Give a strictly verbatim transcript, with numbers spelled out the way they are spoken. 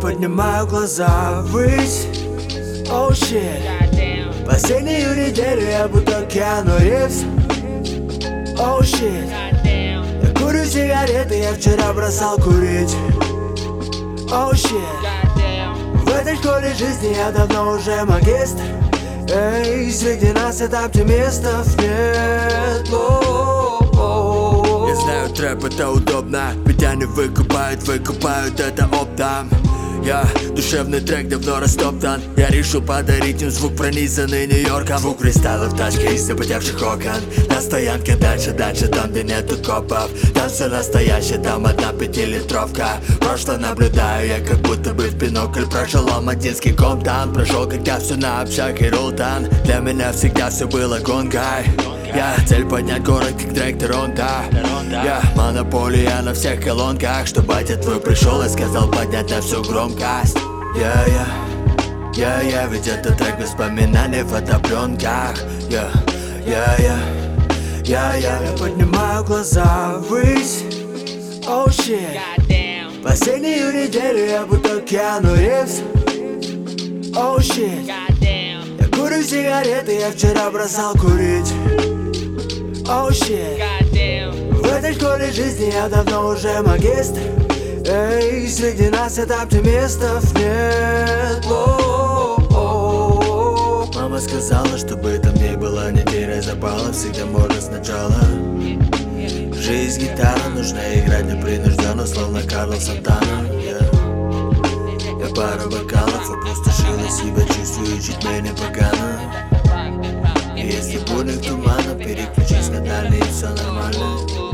поднимаю глаза ввысь. Oh shit. Последнюю неделю я будто Киану Ривз. Oh shit. Я курю сигареты, я вчера бросал курить. Oh shit. В этой школе жизни я давно уже магистр. Эй, среди нас это оптимистов нет. Я знаю, трэп это удобно, ведь они выкупают, выкупают это оптом. Я душевный трек давно растоптан. Я решил подарить им звук, пронизанный Нью-Йорком. Звук кристалла в тачке из запотевших окон. На стоянке дальше, дальше, там где нету копов. Там все настоящее, там одна пятилитровка. Прошлое наблюдаю я как будто бы в бинокль. Прошел ломатинский комтан. Прошел, когда все на общаге рултан. Для меня всегда все было гонкой. Я цель поднять город как трек Торонто. Я монополия на всех колонках. Что батя твой пришел и сказал поднять на всю громкость. Я, я, я, я, ведь это трек воспоминаний в фотопленках. Я, я, я, я, я, я поднимаю глаза ввысь. Oh shit. Последнюю неделю я будто Киану Ривз. Oh shit. Я курю сигареты, я вчера бросал курить. Oh shit. В этой школе жизни я давно уже магистр. Эй, среди нас это оптимистов нет. О-о-о. Мама сказала, чтобы там не было, не теряй запала, всегда можно сначала. Жизнь гитара, нужно играть непринужденно, словно Карлос Сантана. yeah. Я пару бокалов опустошила себя, чувствую чуть менее погано. И если будут тумана, переключись на дальний, и все нормально.